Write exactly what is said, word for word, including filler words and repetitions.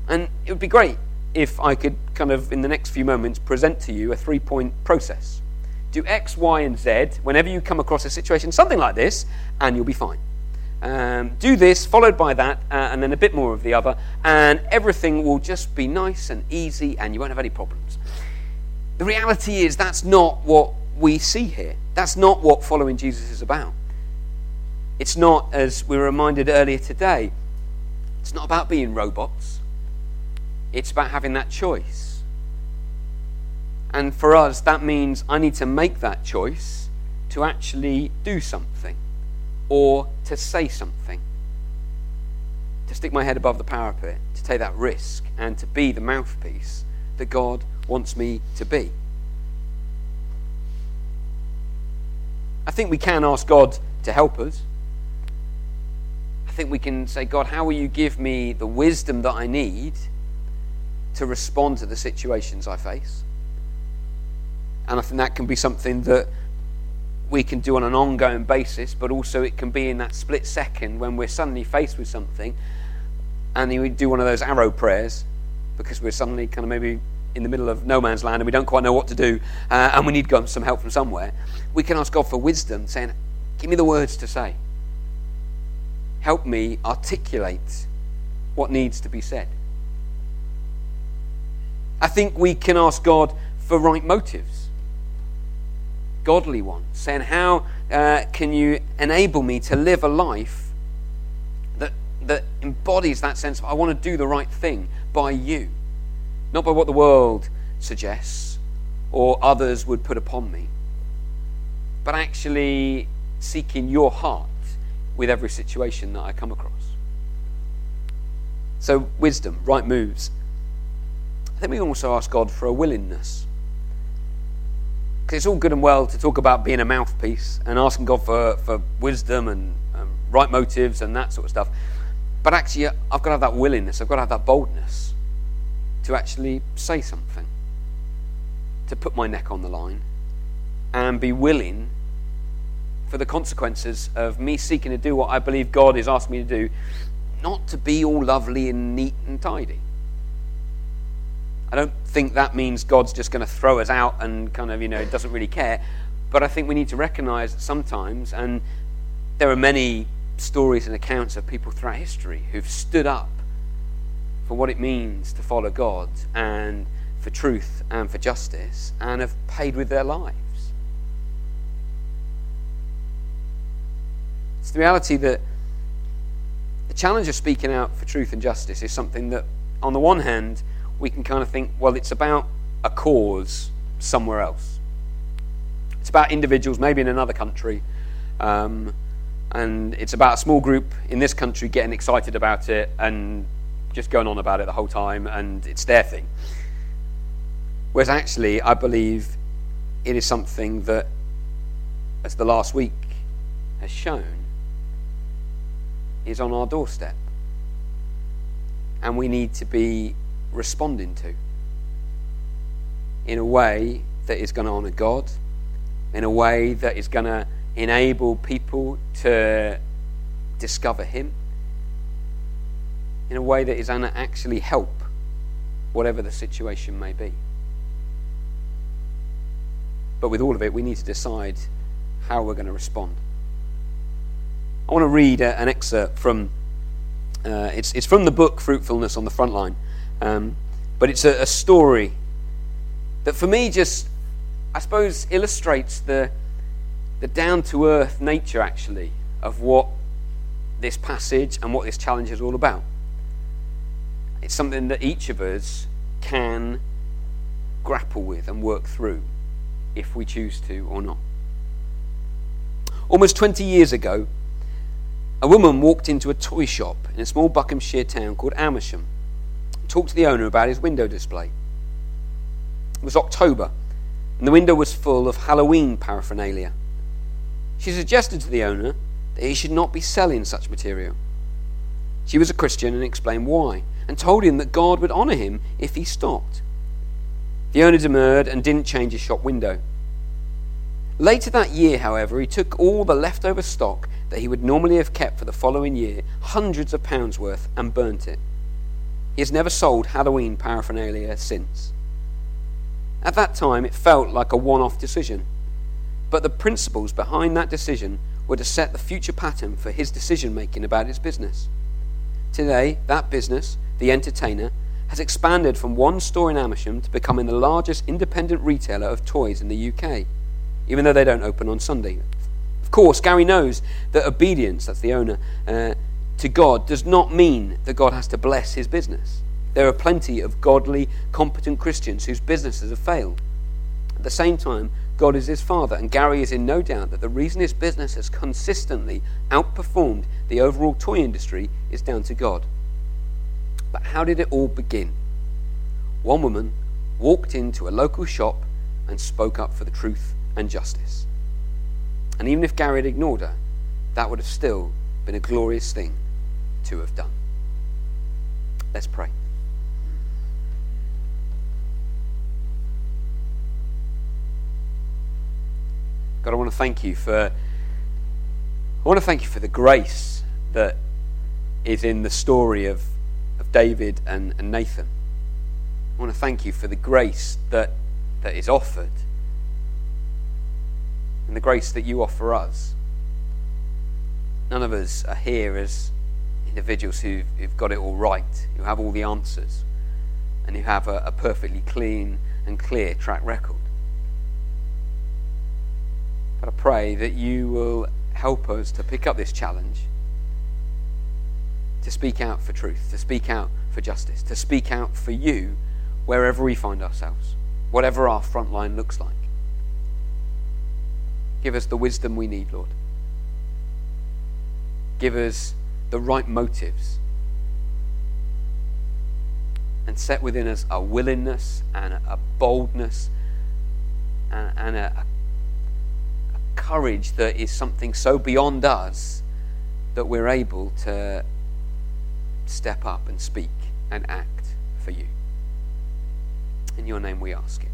And it would be great if I could kind of, in the next few moments, present to you a three-point process. Do X, Y, and Z whenever you come across a situation, something like this, and you'll be fine. Um, do this, followed by that, uh, and then a bit more of the other, and everything will just be nice and easy, and you won't have any problems. The reality is that's not what we see here. That's not what following Jesus is about. It's not, as we were reminded earlier today, it's not about being robots. It's about having that choice. And for us, that means I need to make that choice to actually do something or to say something. To stick my head above the parapet, to take that risk and to be the mouthpiece that God wants me to be. I think we can ask God to help us. I think we can say, God, how will you give me the wisdom that I need to respond to the situations I face? And I think that can be something that we can do on an ongoing basis, but also it can be in that split second when we're suddenly faced with something and we do one of those arrow prayers because we're suddenly kind of maybe in the middle of no man's land and we don't quite know what to do uh, and we need some help from somewhere. We can ask God for wisdom, saying, give me the words to say. Help me articulate what needs to be said. I think we can ask God for right motives, godly ones, saying, how uh, can you enable me to live a life that that embodies that sense of I want to do the right thing by you, not by what the world suggests or others would put upon me, but actually seeking your heart with every situation that I come across. So wisdom, right moves. I think we also ask God for a willingness. Because it's all good and well to talk about being a mouthpiece and asking God for, for wisdom and um, right motives and that sort of stuff. But actually, I've got to have that willingness, I've got to have that boldness to actually say something, to put my neck on the line and be willing for the consequences of me seeking to do what I believe God is asking me to do, not to be all lovely and neat and tidy. I don't think that means God's just going to throw us out and kind of, you know, doesn't really care. But I think we need to recognize that sometimes, and there are many stories and accounts of people throughout history who've stood up for what it means to follow God and for truth and for justice and have paid with their lives. It's the reality that the challenge of speaking out for truth and justice is something that, on the one hand, we can kind of think, well, it's about a cause somewhere else. It's about individuals, maybe in another country, um, and it's about a small group in this country getting excited about it and just going on about it the whole time, and it's their thing. Whereas actually, I believe it is something that, as the last week has shown, is on our doorstep. And we need to be responding to in a way that is going to honour God, in a way that is going to enable people to discover Him, in a way that is going to actually help whatever the situation may be. But with all of it, we need to decide how we're going to respond. I want to read a, an excerpt from uh, it's it's from the book Fruitfulness on the front line. Um, but it's a, a story that for me just, I suppose, illustrates the the down-to-earth nature, actually, of what this passage and what this challenge is all about. It's something that each of us can grapple with and work through if we choose to or not. Almost twenty years ago, a woman walked into a toy shop in a small Buckinghamshire town called Amersham. Talked to the owner about his window display. It was October, and the window was full of Halloween paraphernalia. She suggested to the owner that he should not be selling such material. She was a Christian and explained why, and told him that God would honour him if he stopped. The owner demurred and didn't change his shop window. Later that year, however, he took all the leftover stock that he would normally have kept for the following year, hundreds of pounds worth, and burnt it. He has never sold Halloween paraphernalia since. At that time, it felt like a one-off decision, but the principles behind that decision were to set the future pattern for his decision-making about his business. Today, that business, The Entertainer, has expanded from one store in Amersham to becoming the largest independent retailer of toys in the U K, even though they don't open on Sunday. Of course, Gary knows that obedience, that's the owner, uh, to God does not mean that God has to bless his business. There are plenty of godly, competent Christians whose businesses have failed. At the same time, God is his father, and Gary is in no doubt that the reason his business has consistently outperformed the overall toy industry is down to God. But how did it all begin? One woman walked into a local shop and spoke up for the truth and justice. And even if Gary had ignored her, that would have still been a glorious thing to have done. Let's pray. God, I want to thank you for I want to thank you for the grace that is in the story of, of David and, and Nathan. I want to thank you for the grace that, that is offered and the grace that you offer us. None of us are here as individuals who've, who've got it all right, who have all the answers, and who have a, a perfectly clean and clear track record. But I pray that you will help us to pick up this challenge, to speak out for truth, to speak out for justice, to speak out for you wherever we find ourselves, whatever our front line looks like. Give us the wisdom we need, Lord. Give us the right motives, and set within us a willingness and a boldness and, and a, a courage that is something so beyond us that we're able to step up and speak and act for you. In your name we ask it.